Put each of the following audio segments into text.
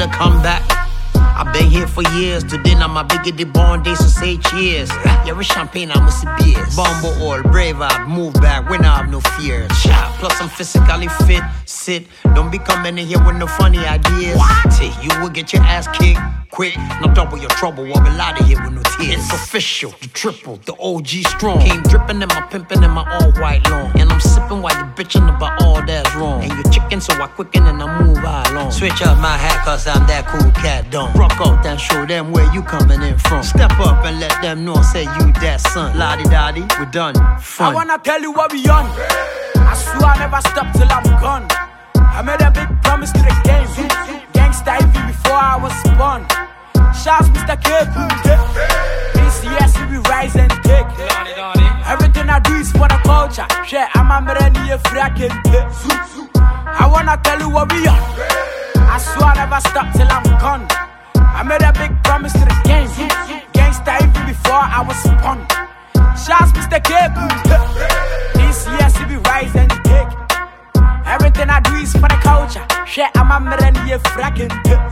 the comeback. I've been here for years. Today now my biggie born days, so say cheers. Yeah, with champagne, I must see beers. Bumble all, brave out, move back when I have no fears. Plus I'm physically fit, sit. Don't be coming in here with no funny ideas. Say you will get your ass kicked quick. No double your trouble, I'll be out of here with no tears. It's official, the triple, the OG strong. Came dripping in my pimpin' in my all white lawn. And I'm sipping while you bitching about all that's wrong. And you chicken, so I quicken and I move right along. Switch up my hat, cause I'm that cool cat, don't rock out and show them where you coming in from. Step up and let them know, say you that son. Lottie-dottie, we done, fun. I wanna tell you what we on. I swear I never stop till I'm gone. I made a big promise to the game. Gangsta even before I was born. Shouts Mr. K. DCS, we rise and take. Everything I do is for the culture. Share, I'm a mereni fracking. I wanna tell you what we on. I swear I never stop till I'm gone. I made a big promise to the game. Gangsta even before I was born. Shouts Mr. K. DCS, we rise and take. Everything I do is for the culture. Share, I'm a mereni fracking.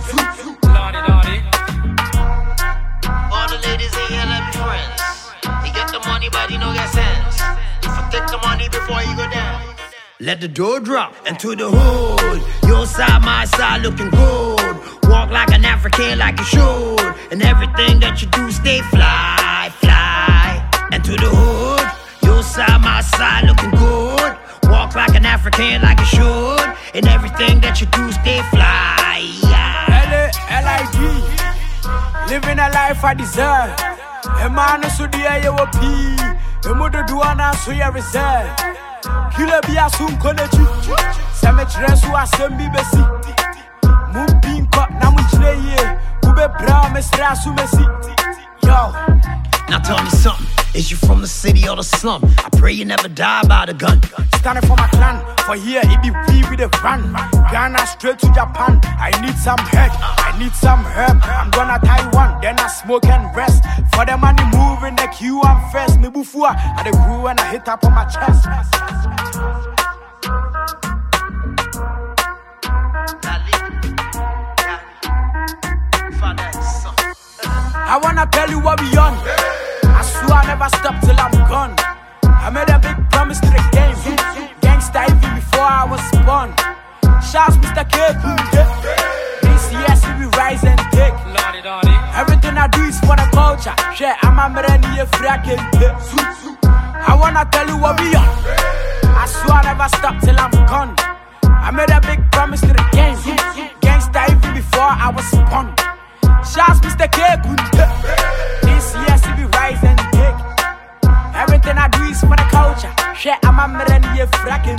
All the ladies in here, let me friends. You get the money, but you don't get sense. If I take the money before you go down, let the door drop into the hood. Your side, my side, looking good. Walk like an African, like you should. And everything that you do, stay fly, fly. And to the hood, your side, my side, looking good. Walk like an African, like you should. And everything that you do, stay fly. L-A-L-I-D. Living a life I deserve. A man so dear you will pee. A mother do an so you reserve. Killer be a soon college. Cemetery so I send me besi. Moon cut Namuchne. Ube brown, Mr. Asumesi. Yo. Now tell me something. Is you from the city or the slum? I pray you never die by the gun. Standing for my clan. For here, it be free with a van. Ghana straight to Japan. I need some head. I need some herb. I'm gonna Taiwan. Then I smoke and rest. For the money moving the queue, I'm first. Me bufua. I the grew and I hit up on my chest. I wanna tell you what we on. I swear I never stop till I'm gone. I made a big promise to the game. Gangsta even before I was born. Shouts Mr. K. DCS, we rise and take. Everything I do is for the culture. Share, I'm a mereni fracking. I wanna tell you what we on. I swear I never stop till I'm gone. I made a big promise to the game. Gangsta even before I was born. Shouts Mr. K. DCS, we rise and take. Everything I do is for the culture. Share, I'm a mereni fracking.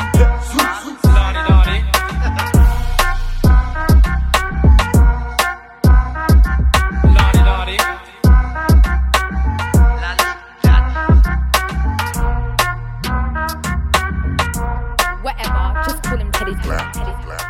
Whatever, just call him Teddy's Black.